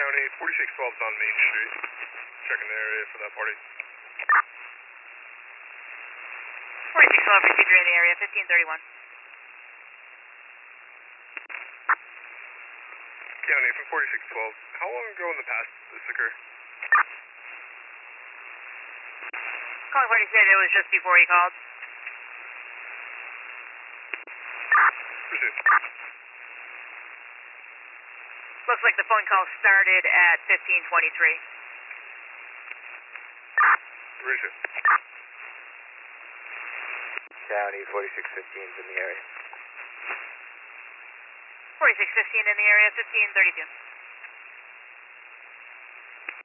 County, 4612 is on Main Street. Checking the area for that party. 4612, procedure in the area, 1531. County from 4612. How long ago in the past did this occur? Calling party said it was just before he called. Proceed. Looks like the phone call started at 1523. Roger. County 4615 is in the area. 4615 in the area, 1532.